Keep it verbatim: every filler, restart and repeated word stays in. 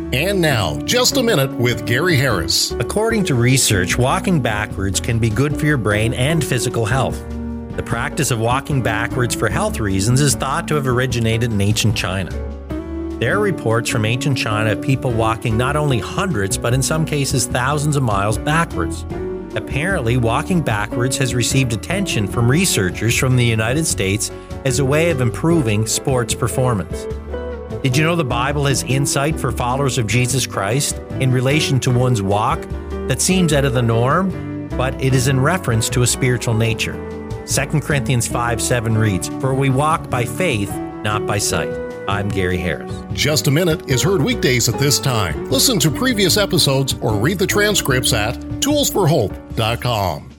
And now, Just a Minute with Gary Harris. According to research, walking backwards can be good for your brain and physical health. The practice of walking backwards for health reasons is thought to have originated in ancient China. There are reports from ancient China of people walking not only hundreds, but in some cases thousands of miles backwards. Apparently, walking backwards has received attention from researchers from the United States as a way of improving sports performance. Did you know the Bible has insight for followers of Jesus Christ in relation to one's walk that seems out of the norm, but it is in reference to a spiritual nature? Second Corinthians five seven reads, "For we walk by faith, not by sight." I'm Gary Harris. Just a Minute is heard weekdays at this time. Listen to previous episodes or read the transcripts at tools for hope dot com.